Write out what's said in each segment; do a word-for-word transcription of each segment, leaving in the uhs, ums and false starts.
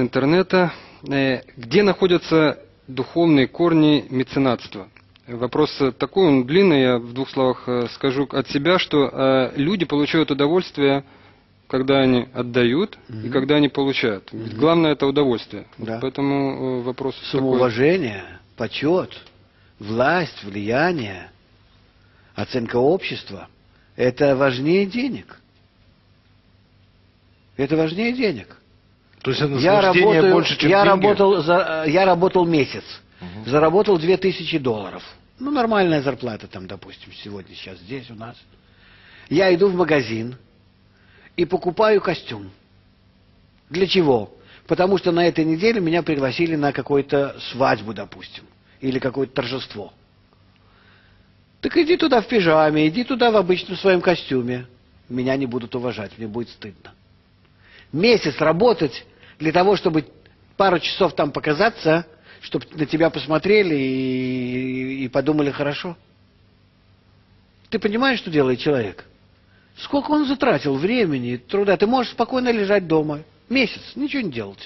интернета. Где находятся духовные корни меценатства? Вопрос такой, он длинный, я в двух словах скажу от себя, что люди получают удовольствие, когда они отдают, угу. и когда они получают. Угу. Главное это удовольствие. Да. Поэтому вопрос самоуважение, такой. Почет, власть, влияние, оценка общества – это важнее денег. Это важнее денег. То есть это наслаждение я работаю, больше, чем я деньги? Работал за, я работал месяц, угу. заработал две тысячи долларов. Ну, нормальная зарплата там, допустим, сегодня, сейчас здесь у нас. Я иду в магазин и покупаю костюм. Для чего? Потому что на этой неделе меня пригласили на какую-то свадьбу, допустим, или какое-то торжество. Так иди туда в пижаме, иди туда в обычном своем костюме. Меня не будут уважать, мне будет стыдно. Месяц работать для того, чтобы пару часов там показаться, чтобы на тебя посмотрели и, и подумали хорошо. Ты понимаешь, что делает человек? Сколько он затратил времени, труда. Ты можешь спокойно лежать дома. Месяц, ничего не делать.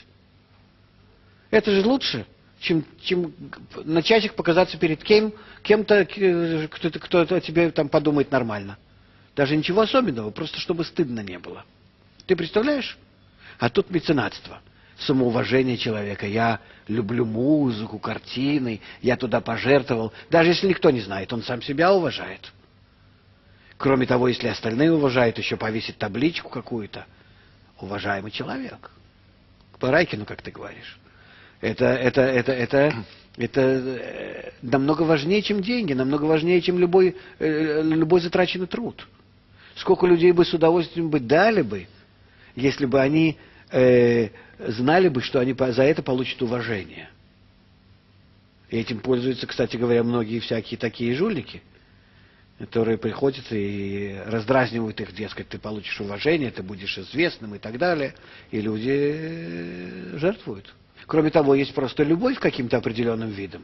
Это же лучше, чем, чем на часик показаться перед кем, кем-то, кто-то, кто-то о тебе там подумает нормально. Даже ничего особенного, просто чтобы стыдно не было. Ты представляешь? А тут меценатство, самоуважение человека. Я люблю музыку, картины, я туда пожертвовал. Даже если никто не знает, он сам себя уважает. Кроме того, если остальные уважают, еще повесит табличку какую-то. Уважаемый человек. По Райкину, как ты говоришь. Это, это, это, это, это намного важнее, чем деньги, намного важнее, чем любой, любой затраченный труд. Сколько людей бы с удовольствием бы дали бы, если бы они э, знали бы, что они за это получат уважение. И этим пользуются, кстати говоря, многие всякие такие жульники, которые приходят и раздразнивают их, дескать, ты получишь уважение, ты будешь известным и так далее. И люди жертвуют. Кроме того, есть просто любовь к каким-то определенным видам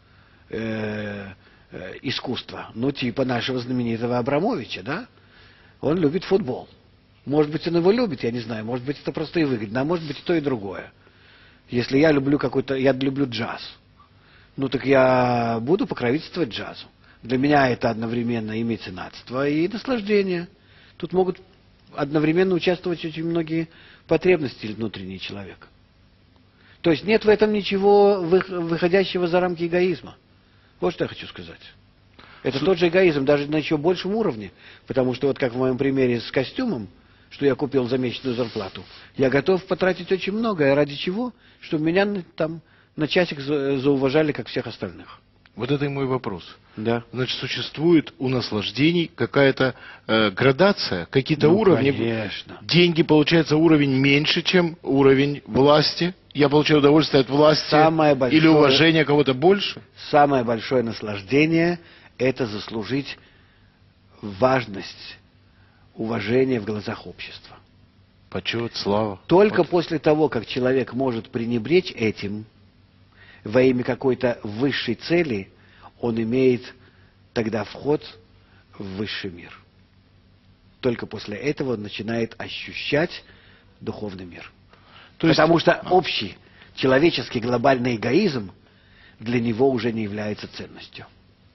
э, э, искусства. Ну, типа нашего знаменитого Абрамовича, да? Он любит футбол. Может быть, он его любит, я не знаю. Может быть, это просто и выгодно, а может быть, и то, и другое. Если я люблю какой-то... Я люблю джаз. Ну, так я буду покровительствовать джазу. Для меня это одновременно и меценатство, и наслаждение. Тут могут одновременно участвовать очень многие потребности внутреннего человека. То есть нет в этом ничего выходящего за рамки эгоизма. Вот что я хочу сказать. Это тот же эгоизм, даже на еще большем уровне. Потому что вот как в моем примере с костюмом, что я купил за месячную зарплату, я готов потратить очень много. А ради чего? Чтобы меня там на часик зауважали, как всех остальных. Вот это и мой вопрос. Да. Значит, существует у наслаждений какая-то э, градация, какие-то ну, уровни. Конечно. Деньги, получается, уровень меньше, чем уровень власти. Я получаю удовольствие от власти. Самое большое, или уважение кого-то больше. Самое большое наслаждение – это заслужить важность, уважение в глазах общества. Почет, слава. Только вот. После того, как человек может пренебречь этим во имя какой-то высшей цели, он имеет тогда вход в высший мир. Только после этого он начинает ощущать духовный мир. То есть... Потому что общий человеческий глобальный эгоизм для него уже не является ценностью.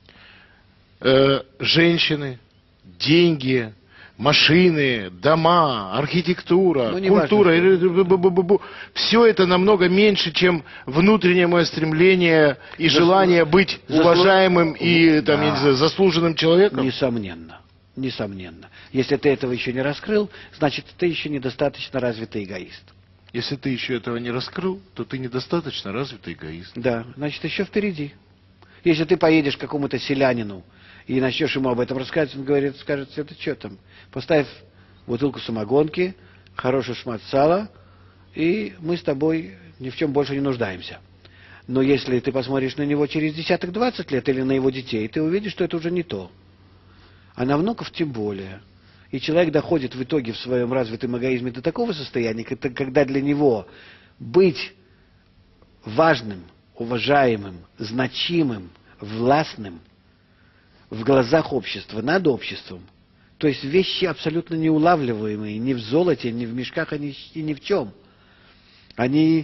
Э, женщины, деньги, машины, дома, архитектура, ну, культура, важно, все это намного меньше, чем внутреннее мое стремление и Заслуж... желание быть Заслуж... уважаемым и там, да. я не знаю, заслуженным человеком. Несомненно, несомненно. Если ты этого еще не раскрыл, значит, ты еще недостаточно развитый эгоист. Если ты еще этого не раскрыл, то ты недостаточно развитый эгоист. Да, значит, еще впереди. Если ты поедешь к какому-то селянину и начнешь ему об этом рассказывать, он говорит, скажет, это что там? Поставь бутылку самогонки, хороший шмат сала, и мы с тобой ни в чем больше не нуждаемся. Но если ты посмотришь на него через десяток-двадцать лет или на его детей, ты увидишь, что это уже не то. А на внуков тем более. И человек доходит в итоге в своем развитом эгоизме до такого состояния, когда для него быть важным, уважаемым, значимым, властным в глазах общества, над обществом, то есть вещи абсолютно неулавливаемые ни в золоте, ни в мешках, ни, ни в чем. Они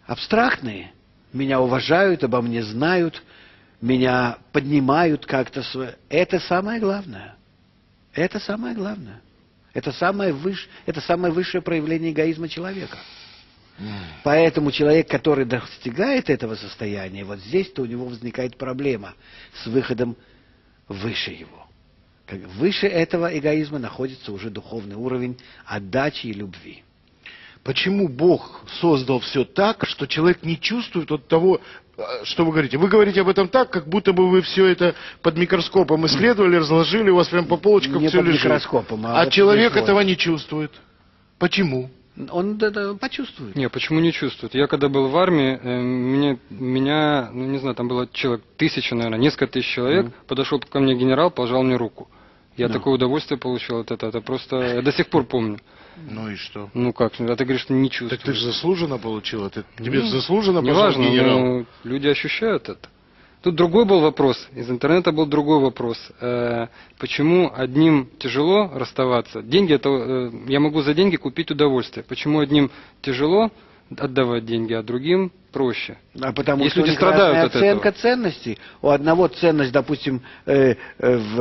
абстрактные. Меня уважают, обо мне знают, меня поднимают как-то. Это самое главное. Это самое главное. Это самое, выш... это самое высшее проявление эгоизма человека. Mm. Поэтому человек, который достигает этого состояния, вот здесь-то у него возникает проблема с выходом выше его. Как выше этого эгоизма находится уже духовный уровень отдачи и любви. Почему Бог создал все так, что человек не чувствует от того, что вы говорите? Вы говорите об этом так, как будто бы вы все это под микроскопом исследовали, разложили, у вас прям по полочкам не все под лежит. Микроскопом, а а вот человек вот. этого не чувствует. Почему? Он да, да, почувствует. Не, почему не чувствует? Я когда был в армии, э, меня, меня, ну не знаю, там было человек, тысяча, наверное, несколько тысяч человек, mm. подошел ко мне генерал, пожал мне руку. Я no. такое удовольствие получил от этого, это просто, я до сих пор помню. Ну и что? Ну как, а ты говоришь, что не чувствуешь. Так ты же заслуженно получил, это тебе ну, заслуженно не пожал важно, генерал. Но люди ощущают это. Тут другой был вопрос, из интернета был другой вопрос. Э, почему одним тяжело расставаться? Деньги, это, э, я могу за деньги купить удовольствие. Почему одним тяжело отдавать деньги, а другим проще? А потому Если что люди у них страдают разная от оценка этого. ценностей. У одного ценность, допустим, э, э, в,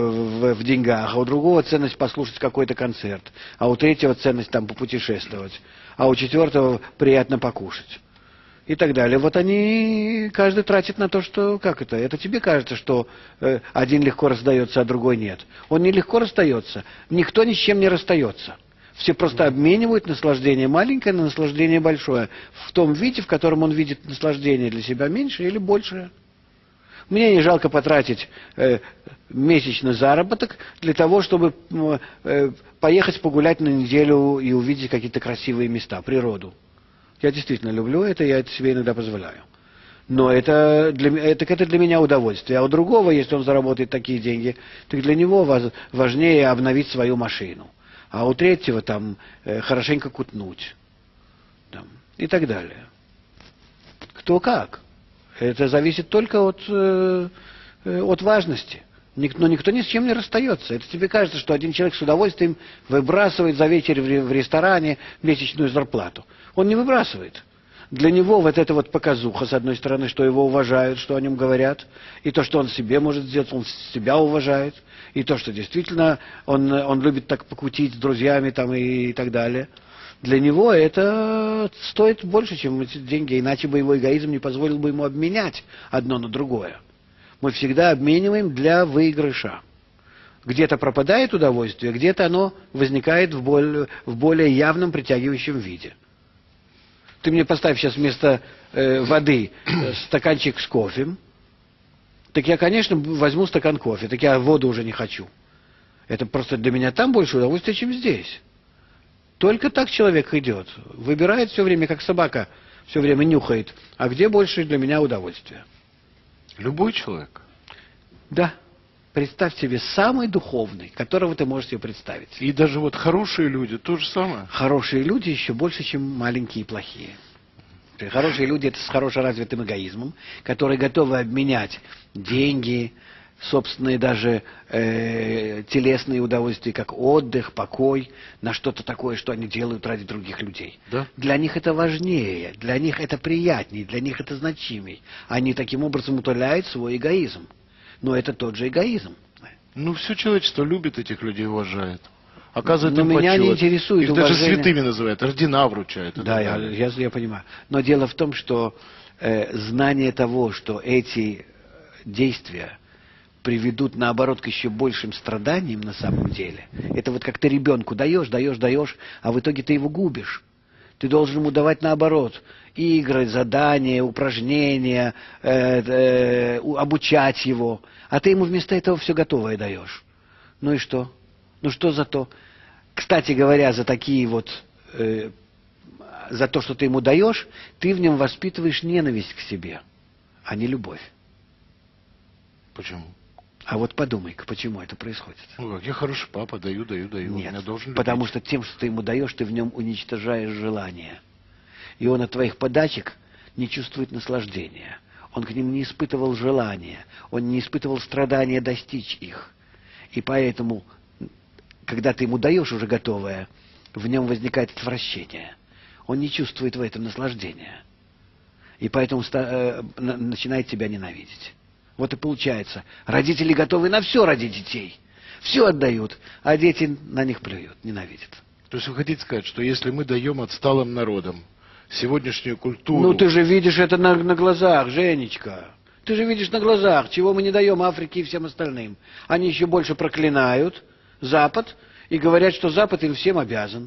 в, в деньгах, а у другого ценность послушать какой-то концерт, а у третьего ценность там попутешествовать, а у четвертого приятно покушать. И так далее. Вот они, каждый тратит на то, что, как это, это тебе кажется, что э, один легко расстается, а другой нет. Он не легко расстается, никто ни с чем не расстается. Все просто обменивают наслаждение маленькое на наслаждение большое. В том виде, в котором он видит наслаждение для себя меньше или большее. Мне не жалко потратить э, месячный заработок для того, чтобы э, поехать погулять на неделю и увидеть какие-то красивые места, природу. Я действительно люблю это, я это себе иногда позволяю. Но это для, это, это для меня удовольствие. А у другого, если он заработает такие деньги, так для него важнее обновить свою машину. А у третьего там э, хорошенько кутнуть. Там, и так далее. Кто как. Это зависит только от, э, от важности. Ник, но никто ни с чем не расстается. Это тебе кажется, что один человек с удовольствием выбрасывает за вечер в, в ресторане месячную зарплату. Он не выбрасывает. Для него вот эта вот показуха, с одной стороны, что его уважают, что о нем говорят, и то, что он себе может сделать, он себя уважает, и то, что действительно он, он любит так покутить с друзьями там, и, и так далее. Для него это стоит больше, чем эти деньги, иначе бы его эгоизм не позволил бы ему обменять одно на другое. Мы всегда обмениваем для выигрыша. Где-то пропадает удовольствие, где-то оно возникает в более, в более явном притягивающем виде. Ты мне поставь сейчас вместо э, воды э, стаканчик с кофе, так я, конечно, возьму стакан кофе, так я воду уже не хочу. Это просто для меня там больше удовольствия, чем здесь. Только так человек идет. Выбирает все время, как собака, все время нюхает. А где больше для меня удовольствия? Любой человек? Да. Представь себе самый духовный, которого ты можешь себе представить. И даже вот хорошие люди, то же самое? Хорошие люди еще больше, чем маленькие и плохие. Хорошие люди — это с хорошо развитым эгоизмом, которые готовы обменять деньги, собственные даже э, телесные удовольствия, как отдых, покой, на что-то такое, что они делают ради других людей. Да? Для них это важнее, для них это приятнее, для них это значимей. Они таким образом утоляют свой эгоизм. Но это тот же эгоизм. Ну, все человечество любит этих людей, уважает. Оказывает Но им меня почет. не интересует Их уважение. даже святыми называют, ордена вручают. Да, я, я, я понимаю. Но дело в том, что э, знание того, что эти действия приведут, наоборот, к еще большим страданиям на самом деле. Это вот как ты ребенку даешь, даешь, даешь, а в итоге ты его губишь. Ты должен ему давать наоборот. Игры, задания, упражнения, э, э, обучать его. А ты ему вместо этого все готовое даешь. Ну и что? Ну что за то? Кстати говоря, за такие вот, э, за то, что ты ему даешь, ты в нем воспитываешь ненависть к себе, а не любовь. Почему? А вот подумай-ка, почему это происходит? Ну как, я хороший папа, даю, даю, даю. Нет, меня должен потому любить. что тем, что ты ему даешь, ты в нем уничтожаешь желание. И он от твоих подачек не чувствует наслаждения. Он к ним не испытывал желания. Он не испытывал страдания достичь их. И поэтому, когда ты ему даешь уже готовое, в нем возникает отвращение. Он не чувствует в этом наслаждения. И поэтому ста- э, на- начинает тебя ненавидеть. Вот и получается, родители готовы на все ради детей. Все отдают, а дети на них плюют, ненавидят. То есть вы хотите сказать, что если мы даем отсталым народам сегодняшнюю культуру... Ну ты же видишь это на, на глазах, Женечка. Ты же видишь на глазах, чего мы не даем Африке и всем остальным. Они еще больше проклинают Запад и говорят, что Запад им всем обязан.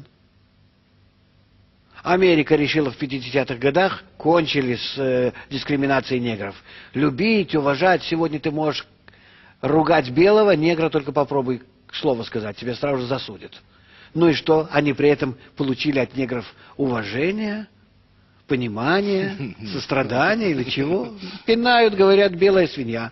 Америка решила в пятидесятых годах, кончили с э, дискриминацией негров. Любить, уважать. Сегодня ты можешь ругать белого, негра только попробуй слово сказать, тебя сразу же засудят. Ну и что? Они при этом получили от негров уважение, понимание, сострадание или чего? Пинают, говорят, белая свинья.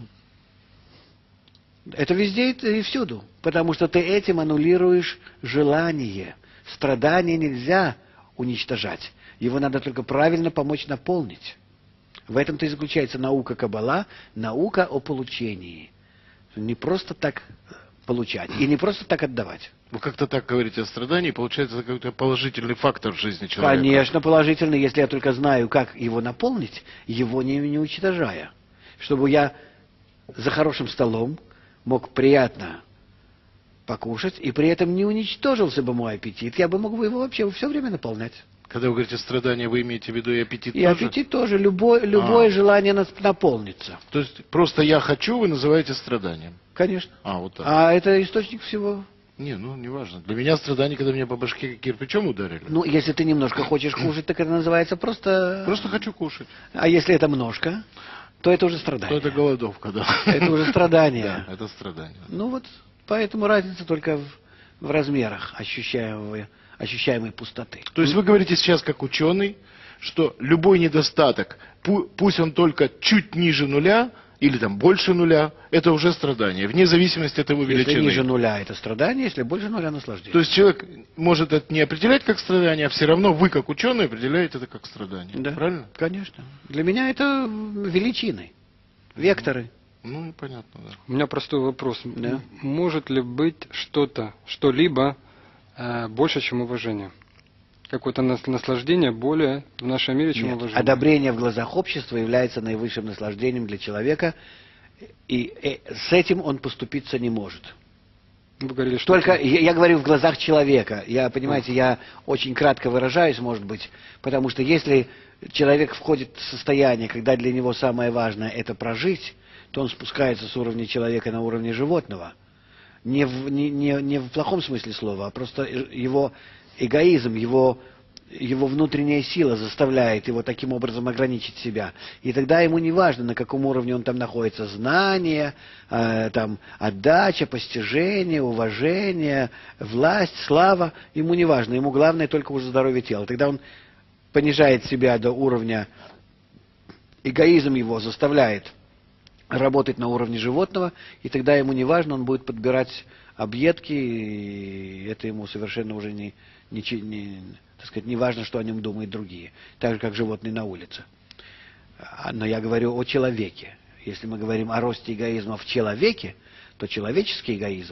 Это везде и всюду. Потому что ты этим аннулируешь желание. Страдание нельзя уничтожать. Его надо только правильно помочь наполнить. В этом-то и заключается наука Каббала, наука о получении. Не просто так получать и не просто так отдавать. Вы как-то так говорите о страдании, получается, это какой-то положительный фактор в жизни человека. Конечно, положительный, если я только знаю, как его наполнить, его не, не уничтожая. Чтобы я за хорошим столом мог приятно покушать, и при этом не уничтожился бы мой аппетит, я бы мог бы его вообще все время наполнять. Когда вы говорите страдания, вы имеете в виду и аппетит и тоже? И аппетит тоже, любое, любое а. желание наполниться. То есть просто «я хочу» вы называете страданием? Конечно. А, вот так. А это источник всего. Не, ну, не важно. Для меня страдание, когда меня по башке кирпичом ударили. Ну, если ты немножко хочешь кушать, так это называется просто... Просто хочу кушать. А если это множко, то это уже страдание. То это голодовка, да. Это уже страдание. Да, это страдание. Ну вот, поэтому разница только в, в размерах ощущаемой, ощущаемой пустоты. То есть вы говорите сейчас как ученый, что любой недостаток, пусть он только чуть ниже нуля, или там больше нуля, это уже страдание, вне зависимости от его величины. Если ниже нуля это страдание, если больше нуля наслаждение. То есть человек может это не определять как страдание, а все равно вы как ученый определяете это как страдание. Да, правильно? Конечно. Для меня это величины, векторы. Ну, понятно, да. У меня простой вопрос. Да. Может ли быть что-то, что-либо э, больше, чем уважение? Какое-то наслаждение более в нашем мире, чем Нет. уважение? Одобрение в глазах общества является наивысшим наслаждением для человека, и, и с этим он поступиться не может. Вы говорили, что Только я, я говорю в глазах человека. Я, понимаете, я очень кратко выражаюсь, может быть, потому что если человек входит в состояние, когда для него самое важное это прожить, то он спускается с уровня человека на уровне животного. Не в, не, не, не в плохом смысле слова, а просто его эгоизм, его, его внутренняя сила заставляет его таким образом ограничить себя. И тогда ему не важно, на каком уровне он там находится. Знание, э, там, отдача, постижение, уважение, власть, слава. Ему не важно. Ему главное только уже здоровье тела. Тогда он понижает себя до уровня... Эгоизм его заставляет работать на уровне животного, и тогда ему не важно, он будет подбирать объедки, и это ему совершенно уже не, не, не, так сказать, не важно, что о нем думают другие. Так же, как животные на улице. Но я говорю о человеке. Если мы говорим о росте эгоизма в человеке, то человеческий эгоизм,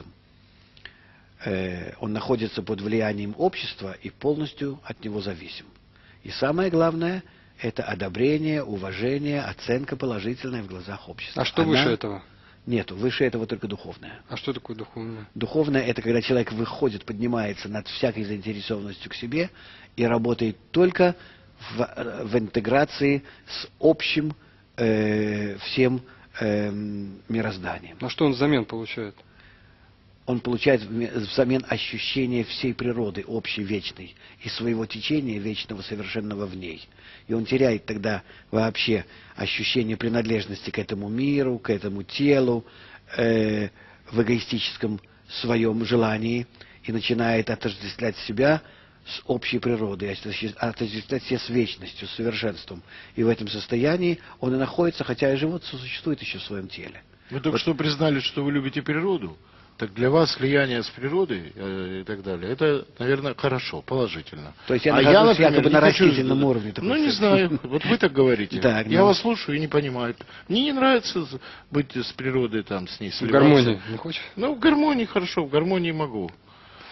э, он находится под влиянием общества и полностью от него зависим. И самое главное – это одобрение, уважение, оценка положительная в глазах общества. А что Она... выше этого? Нету. Выше этого только духовное. А что такое духовное? Духовное – это когда человек выходит, поднимается над всякой заинтересованностью к себе и работает только в, в интеграции с общим э, всем э, мирозданием. А что он взамен получает? Он получает взамен ощущение всей природы, общей, вечной, и своего течения вечного, совершенного в ней. И он теряет тогда вообще ощущение принадлежности к этому миру, к этому телу, э, в эгоистическом своем желании, и начинает отождествлять себя с общей природой, отождествлять себя с вечностью, с совершенством. И в этом состоянии он и находится, хотя и животное существует еще в своем теле. Вы только вот. что признали, что вы любите природу. Так для вас слияние с природой э, и так далее, это, наверное, хорошо, положительно. То есть я а нахожусь я, например, якобы на хочу... растительном уровне. Ну, не знаю, вот вы так говорите. Так, я ну... вас слушаю и не понимаю. Мне не нравится быть с природой, там, с ней В сливаться. гармонии не хочешь? Ну, в гармонии хорошо, в гармонии могу.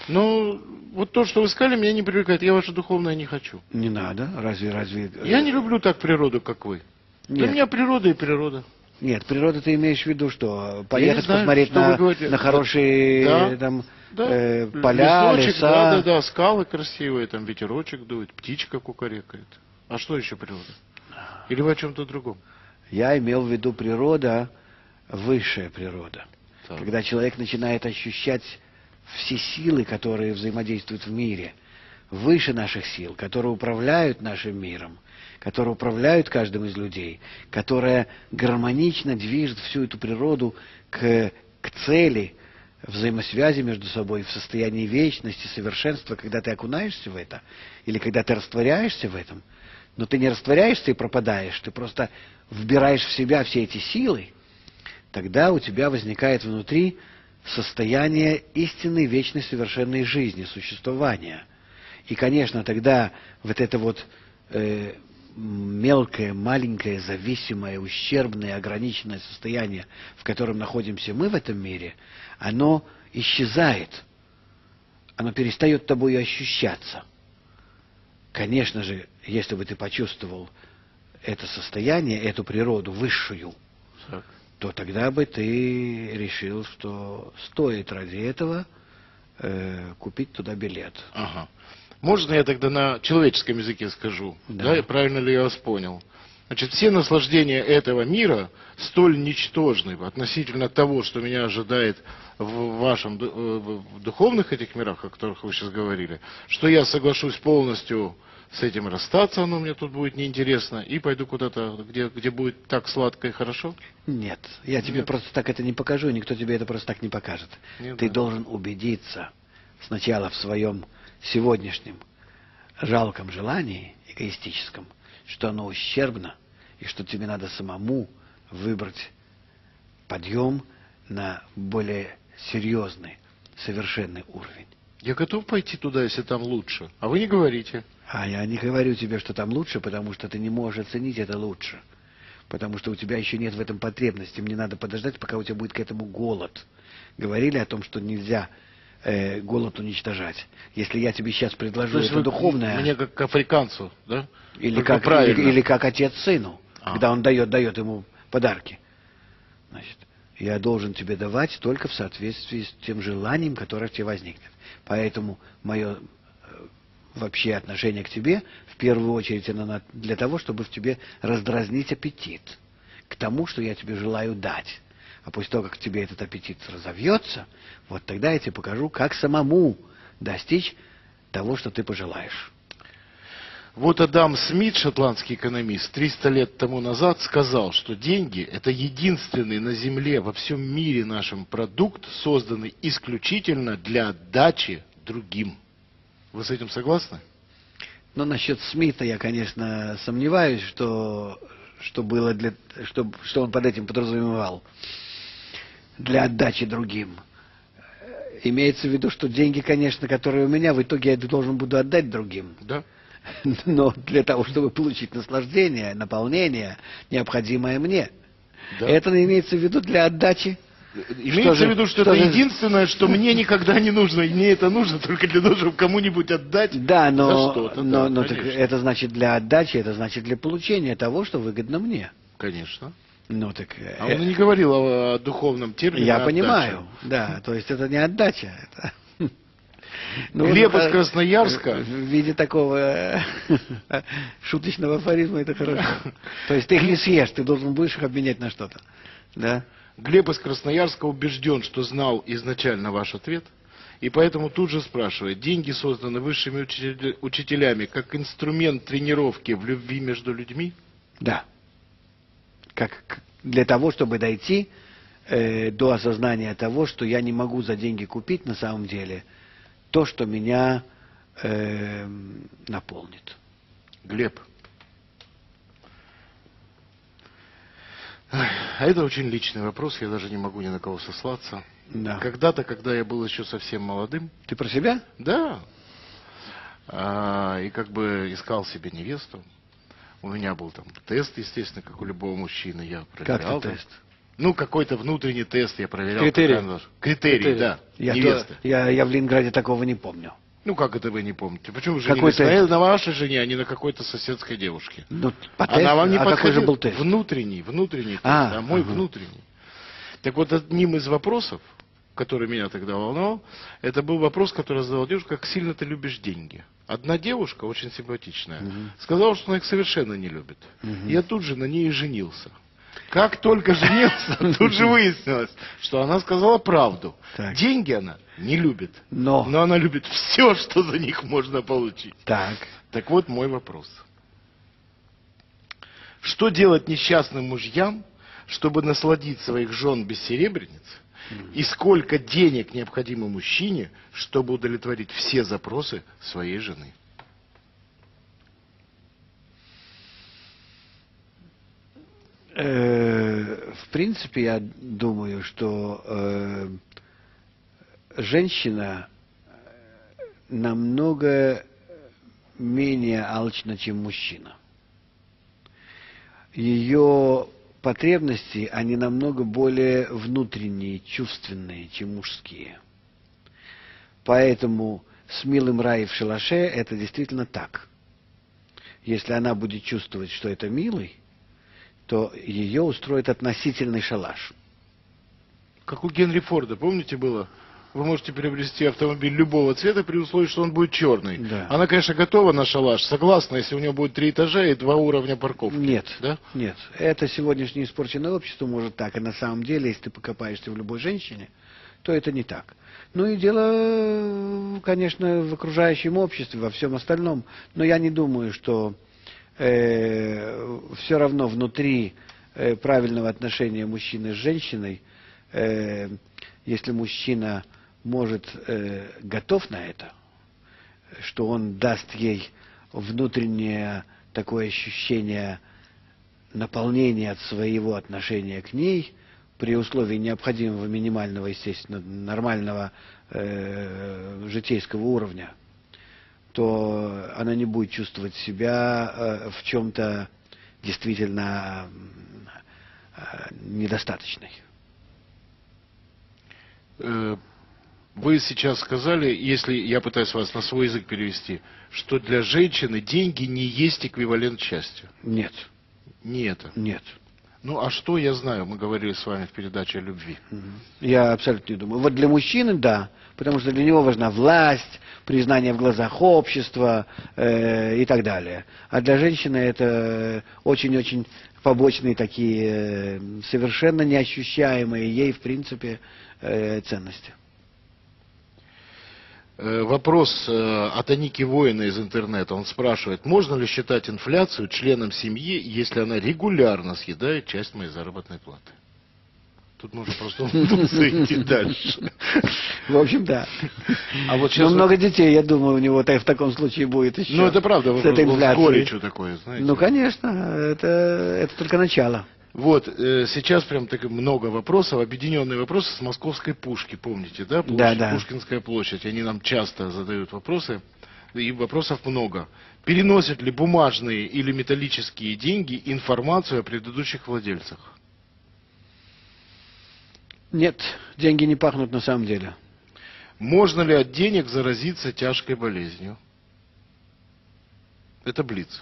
Ну, вот то, что вы сказали, меня не привлекает. Я ваше духовное не хочу. Не надо. Разве, разве... Я не люблю так природу, как вы. Нет. Для меня природа и природа. Нет, природа ты имеешь в виду, что Я не поехать знаю, посмотреть что вы на, говорите. на хорошие Да, там, да. э, поля, Лесочек, леса. Да, да, да, скалы красивые, там ветерочек дует, птичка кукарекает. А что еще природа? Или вы о чем-то другом? Я имел в виду природа, высшая природа. Так. Когда человек начинает ощущать все силы, которые взаимодействуют в мире, выше наших сил, которые управляют нашим миром, которые управляют каждым из людей, которая гармонично движет всю эту природу к, к цели, взаимосвязи между собой в состоянии вечности, совершенства, когда ты окунаешься в это, или когда ты растворяешься в этом, но ты не растворяешься и пропадаешь, ты просто вбираешь в себя все эти силы, тогда у тебя возникает внутри состояние истинной, вечной, совершенной жизни, существования. И, конечно, тогда вот это вот э, мелкое, маленькое, зависимое, ущербное, ограниченное состояние, в котором находимся мы в этом мире, оно исчезает. Оно перестает тобой ощущаться. Конечно же, если бы ты почувствовал это состояние, эту природу высшую, Так. то тогда бы ты решил, что стоит ради этого э, купить туда билет. Ага. Можно я тогда на человеческом языке скажу? Да. Да, и правильно ли я вас понял? Значит, все наслаждения этого мира столь ничтожны относительно того, что меня ожидает в вашем в духовных этих мирах, о которых вы сейчас говорили, что я соглашусь полностью с этим расстаться, оно мне тут будет неинтересно, и пойду куда-то, где, где будет так сладко и хорошо? Нет, я тебе Нет. просто так это не покажу, и никто тебе это просто так не покажет. Нет, Ты да. должен убедиться сначала в своем сегодняшнем жалком желании, эгоистическом, что оно ущербно, и что тебе надо самому выбрать подъем на более серьезный, совершенный уровень. Я готов пойти туда, если там лучше. А вы не говорите. А я не говорю тебе, что там лучше, потому что ты не можешь оценить это лучше. Потому что у тебя еще нет в этом потребности. Мне надо подождать, пока у тебя будет к этому голод. Говорили о том, что нельзя э, голод уничтожать. Если я тебе сейчас предложу То есть это вы духовное... мне как к африканцу, да? Или Только как, правильно. или, или как отец сыну, А. когда он дает, дает ему подарки. Значит, я должен тебе давать только в соответствии с тем желанием, которое в тебе возникнет. Поэтому мое э, вообще отношение к тебе в первую очередь оно для того, чтобы в тебе раздразнить аппетит к тому, что я тебе желаю дать. А после того, как тебе этот аппетит разовьется, вот тогда я тебе покажу, как самому достичь того, что ты пожелаешь. Вот Адам Смит, шотландский экономист, триста лет тому назад сказал, что деньги – это единственный на Земле, во всем мире нашем продукт, созданный исключительно для отдачи другим. Вы с этим согласны? Ну, насчет Смита я, конечно, сомневаюсь, что, что, было для, что, что он под этим подразумевал. Для отдачи другим. Имеется в виду, что деньги, конечно, которые у меня, в итоге я должен буду отдать другим. Да. Но для того, чтобы получить наслаждение, наполнение, необходимое мне. Да. Это имеется в виду для отдачи. Имеется Что же- в виду, что, что это же- единственное, что мне никогда не нужно, и мне это нужно только для того, чтобы кому-нибудь отдать Да, за но, что-то. но, Да, но так конечно. это значит для отдачи, это значит для получения того, что выгодно мне. Конечно. Ну так. А э, он и не говорил о, о духовном термине. Я отдача. понимаю, да, то есть это не отдача. Это... Ну, Глеб ну, из Красноярска. В виде такого э, шуточного афоризма это хорошо. То есть ты их не съешь, ты должен будешь их обменять на что-то. Да? Глеб из Красноярска убежден, что знал изначально ваш ответ, и поэтому тут же спрашивает, деньги созданы высшими учителя- учителями как инструмент тренировки в любви между людьми? Да. Как к- для того, чтобы дойти э, до осознания того, что я не могу за деньги купить на самом деле то, что меня э, наполнит. Глеб. Ай, А это очень личный вопрос, я даже не могу ни на кого сослаться. Да. Когда-то, когда я был еще совсем молодым, Ты про себя? да, а, и как бы искал себе невесту, у меня был там тест, естественно, как у любого мужчины, я Как проверял. ты там. тест? Ну, какой-то внутренний тест я проверял. Критерий. Какая... Критерий, Критерий. да. Я, Невеста. то, я, я в Ленинграде такого не помню. Ну, как это вы не помните? Почему вы Какой женились на, тест? на вашей жене, а не на какой-то соседской девушке? Ну, по Она тесту. вам не А какой подходила? же был тест? Внутренний, внутренний тест, А, а, мой ага. внутренний. Так вот, одним из вопросов, который меня тогда волновал, это был вопрос, который задала девушка: как сильно ты любишь деньги? Одна девушка, очень симпатичная, Угу. сказала, что она их совершенно не любит. Угу. Я тут же на ней и женился. Как только женился, тут же выяснилось, что она сказала правду. Так. Деньги она не любит, Но. но она любит все, что за них можно получить. Так. Так вот мой вопрос. Что делать несчастным мужьям, чтобы насладить своих жен бессеребрениц? И сколько денег необходимо мужчине, чтобы удовлетворить все запросы своей жены? Э, в принципе, я думаю, что э, женщина намного менее алчна, чем мужчина. Ее потребности, они намного более внутренние, чувственные, чем мужские. Поэтому с милым рай в шалаше это действительно так. Если она будет чувствовать, что это милый, то ее устроит относительный шалаш. Как у Генри Форда, помните, было? Вы можете приобрести автомобиль любого цвета при условии, что он будет черный. Да. Она, конечно, готова на шалаш, согласна, если у нее будет три этажа и два уровня парковки. Нет, Да? нет. Это сегодняшнее испорченное общество может так. И на самом деле, если ты покопаешься в любой женщине, то это не так. Ну и дело, конечно, в окружающем обществе, во всем остальном. Но я не думаю, что э, все равно внутри э, правильного отношения мужчины с женщиной, э, если мужчина может, э, готов на это, что он даст ей внутреннее такое ощущение наполнения от своего отношения к ней, при условии необходимого минимального, естественно, нормального э, житейского уровня, то она не будет чувствовать себя э, в чем-то действительно э, недостаточной. Вы сейчас сказали, если я пытаюсь вас на свой язык перевести, что для женщины деньги не есть эквивалент счастью. Нет. Не это. Нет. Ну, а что я знаю? Мы говорили с вами в передаче о любви. Я абсолютно не думаю. Вот для мужчины, да, потому что для него важна власть, признание в глазах общества э, и так далее. А для женщины это очень-очень побочные такие, э, совершенно неощущаемые ей, в принципе, э, ценности. Вопрос от Аники Воина из интернета. Он спрашивает, можно ли считать инфляцию членом семьи, если она регулярно съедает часть моей заработной платы? Тут можно просто идти дальше. В общем, да. А вот Но много детей, я думаю, у него в таком случае будет еще. Ну, это правда, с этой инфляцией. с горечью такое, знаете. Ну, конечно, это, это только начало. Вот, э, сейчас прям так много вопросов, объединенные вопросы с Московской Пушки, помните, да? Площадь, да, да. Пушкинская площадь, они нам часто задают вопросы, и вопросов много. Переносят ли бумажные или металлические деньги информацию о предыдущих владельцах? Нет, деньги не пахнут на самом деле. Можно ли от денег заразиться тяжкой болезнью? Это блиц.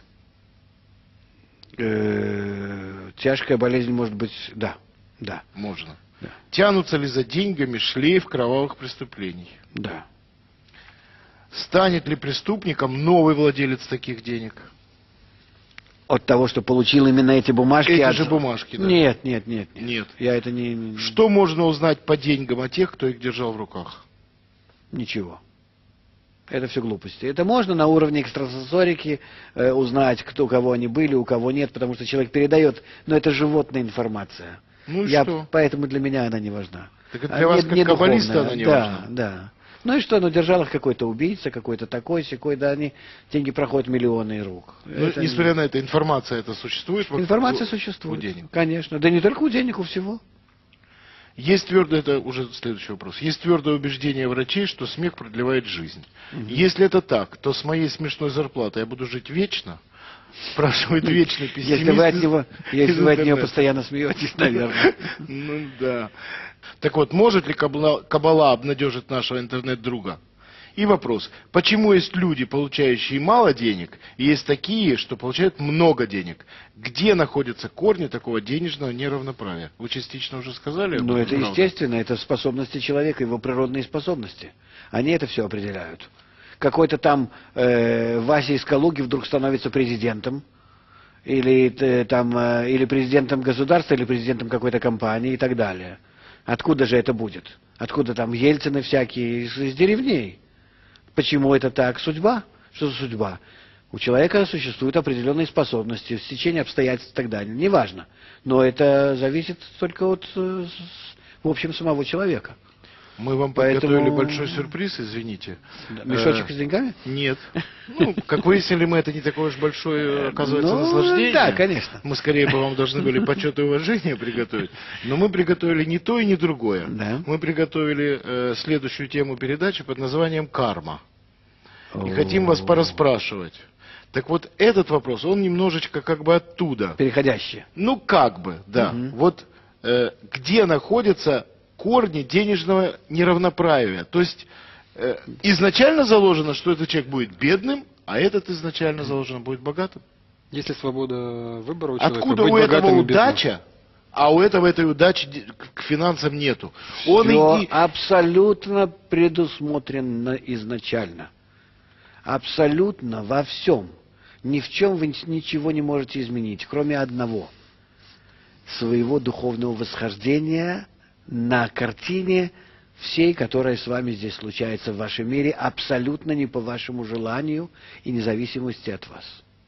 Э-э- тяжкая болезнь может быть, да, да. Можно. Да. Тянутся ли за деньгами шлейф кровавых преступлений? Да. Станет ли преступником новый владелец таких денег? От того, что получил именно эти бумажки. Эти от... же бумажки, да. Нет, нет, нет, нет. Нет. Я это не... Что можно узнать по деньгам о тех, кто их держал в руках? Ничего. Это все глупости. Это можно на уровне экстрасенсорики э, узнать, кто у кого они были, у кого нет, потому что человек передает, но это животная информация. Ну и Я, что? Поэтому для меня она не важна. Так это для вас, как каббалиста, она не да, важна? Да, ну и что, ну держал их какой-то убийца, какой-то такой, сякой, да, они, деньги проходят миллионы рук. Ну, Это несмотря не... на это, информация это существует? Информация у, существует, у денег. Конечно. Да не только у денег, у всего. Есть твердое, это уже следующий вопрос, есть твердое убеждение врачей, что смех продлевает жизнь. Угу. Если это так, то с моей смешной зарплатой я буду жить вечно, Спрашивает вечный пессимист. Если вы от него, если вы от него интернета. постоянно смеетесь, наверное. Ну да. Так вот, может ли Кабала, Кабала обнадежить нашего интернет-друга? И вопрос, почему есть люди, получающие мало денег, и есть такие, что получают много денег? Где находятся корни такого денежного неравноправия? Вы частично уже сказали? Ну, это правда? естественно, это способности человека, его природные способности. Они это все определяют. Какой-то там э, Вася из Калуги вдруг становится президентом, или, э, там, э, или президентом государства, или президентом какой-то компании и так далее. Откуда же это будет? Откуда там Ельцины всякие из, из деревней? Почему это так? Судьба? Что за судьба? У человека существуют определенные способности, стечение обстоятельств и так далее. Неважно. Но это зависит только от, в общем, самого человека. Мы вам Поэтому... подготовили большой сюрприз, извините. Мешочек э, с деньгами? Нет. Ну, как выяснили мы, это не такое уж большое, оказывается, ну, наслаждение. Да, конечно. Мы скорее бы вам должны были почет и уважение приготовить. Но мы приготовили не то и не другое. Да. Мы приготовили э, следующую тему передачи под названием «Карма». И хотим вас порасспрашивать. Так вот, этот вопрос, он немножечко как бы оттуда. Переходящие. Ну, как бы, да. Угу. Вот э, где находятся корни денежного неравноправия? То есть э, изначально заложено, что этот человек будет бедным, а этот изначально заложено будет богатым. Если свобода выбора у человека, Откуда быть у этого богатым и бедным. удача, а у этого этой удачи к финансам нету? Он Все иди... абсолютно предусмотрено изначально. Абсолютно во всем. Ни в чем вы ничего не можете изменить, кроме одного. Своего духовного восхождения на картине всей, которая с вами здесь случается в вашем мире, абсолютно не по вашему желанию и независимости от вас.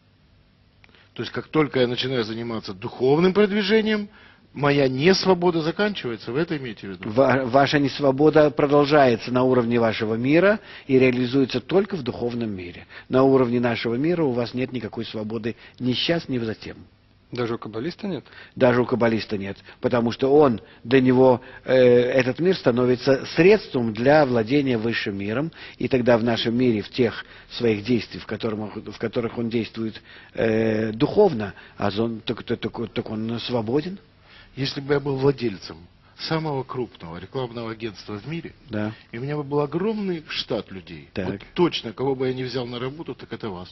То есть, как только я начинаю заниматься духовным продвижением, моя несвобода заканчивается, вы это имеете в виду? Ва- ваша несвобода продолжается на уровне вашего мира и реализуется только в духовном мире. На уровне нашего мира у вас нет никакой свободы ни сейчас, ни затем. Даже у каббалиста нет? Даже у каббалиста нет, потому что он, для него э, этот мир становится средством для владения высшим миром, и тогда в нашем мире, в тех своих действиях, в, котором, в которых он действует э, духовно, а он, так, так, так, так он свободен. Если бы я был владельцем самого крупного рекламного агентства в мире, Да. и у меня бы был огромный штат людей, Так. вот точно, кого бы я не взял на работу, так это вас.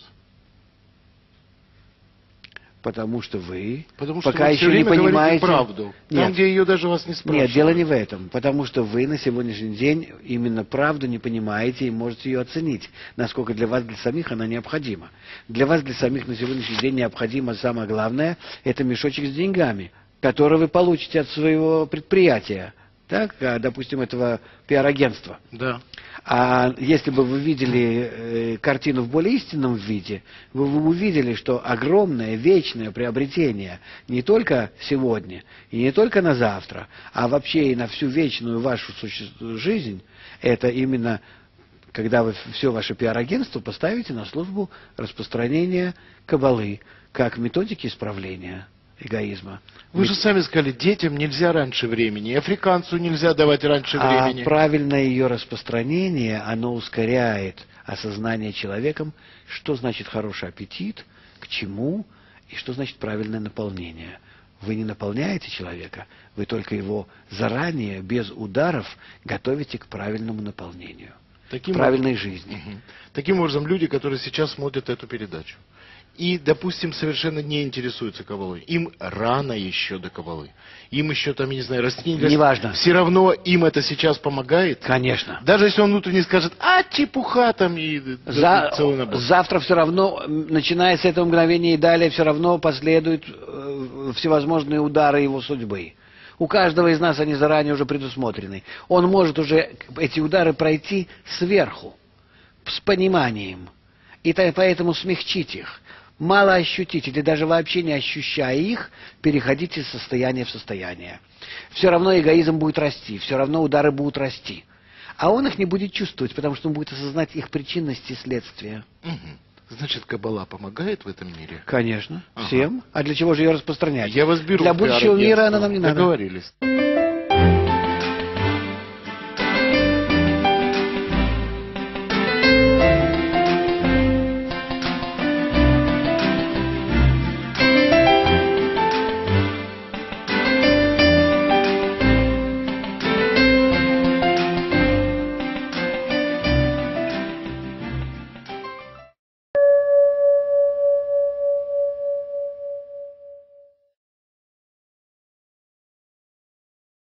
Потому что вы Потому что пока вы все еще не время говорите понимаете правду, там, Нет. где ее даже вас не спрашивают. Нет, дело не в этом. Потому что вы на сегодняшний день именно правду не понимаете и можете ее оценить, насколько для вас, для самих она необходима. Для вас, для самих на сегодняшний день необходимо самое главное, это мешочек с деньгами, который вы получите от своего предприятия, так, а, допустим, этого пиар-агентства. Да. А если бы вы видели э, картину в более истинном виде, вы бы увидели, что огромное вечное приобретение не только сегодня и не только на завтра, а вообще и на всю вечную вашу суще... жизнь, это именно когда вы все ваше пиар-агентство поставите на службу распространения каббалы как методики исправления эгоизма. Вы же сами сказали, детям нельзя раньше времени, и африканцу нельзя давать раньше А времени. правильное ее распространение, оно ускоряет осознание человеком, что значит хороший аппетит, к чему и что значит правильное наполнение. Вы не наполняете человека, вы только его заранее, без ударов, готовите к правильному наполнению, Таким к правильной образом, жизни. Мгм. Таким образом, люди, которые сейчас смотрят эту передачу, и, допустим, совершенно не интересуются каббалой, им рано еще до каббалы, им еще там, я не знаю, растения, Неважно. все равно им это сейчас помогает. Конечно. Даже если он внутренне скажет, а, чепуха там, и За- целый набор. завтра все равно, м, начиная с этого мгновения и далее, все равно последуют э, всевозможные удары его судьбы. У каждого из нас они заранее уже предусмотрены. Он может уже эти удары пройти сверху, с пониманием, и та- поэтому смягчить их. Мало ощутить, или даже вообще не ощущая их, переходить из состояния в состояние. Все равно эгоизм будет расти, все равно удары будут расти. А он их не будет чувствовать, потому что он будет осознать их причинность и следствие. Мгм. Значит, каббала помогает в этом мире? Конечно, Ага. всем. А для чего же ее распространять? Я вас беру Для в будущего пиар-агентство. мира она нам не надо. Договорились.